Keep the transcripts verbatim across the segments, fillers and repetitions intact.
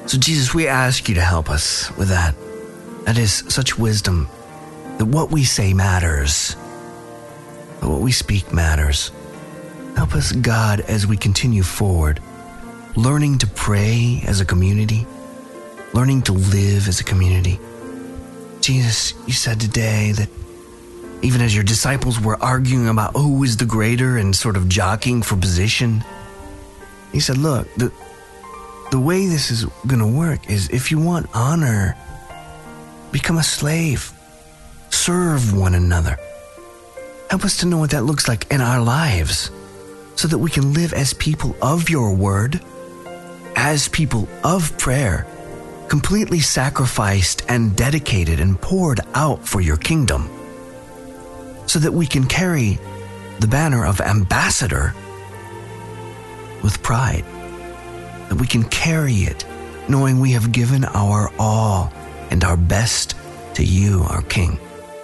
So Jesus, we ask you to help us with that. That is such wisdom, that what we say matters, that what we speak matters. Help us, God, as we continue forward, learning to pray as a community, learning to live as a community. Jesus, you said today that even as your disciples were arguing about who is the greater and sort of jockeying for position, he said, look, the, the way this is going to work is if you want honor, become a slave, serve one another. Help us to know what that looks like in our lives so that we can live as people of your word, as people of prayer, completely sacrificed and dedicated and poured out for your kingdom, so that we can carry the banner of ambassador with pride, that we can carry it knowing we have given our all and our best to you, our King.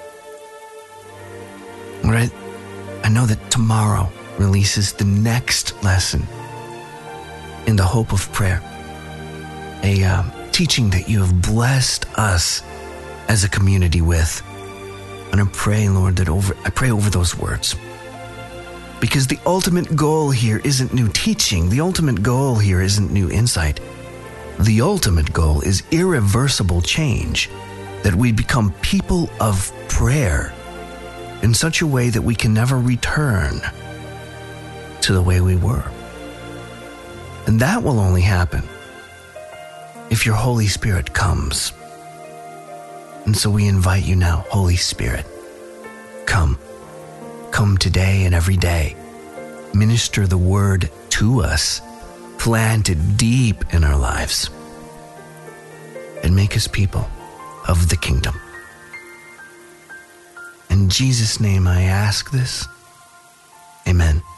Right? I know that tomorrow releases the next lesson in the hope of prayer, a uh, teaching that you have blessed us as a community with. And I pray, Lord, that over I pray over those words. Because the ultimate goal here isn't new teaching. The ultimate goal here isn't new insight. The ultimate goal is irreversible change, that we become people of prayer in such a way that we can never return to the way we were. And that will only happen if your Holy Spirit comes. And so we invite you now, Holy Spirit, come. Come today and every day. Minister the word to us, planted deep in our lives, and make us people of the kingdom. In Jesus' name I ask this. Amen.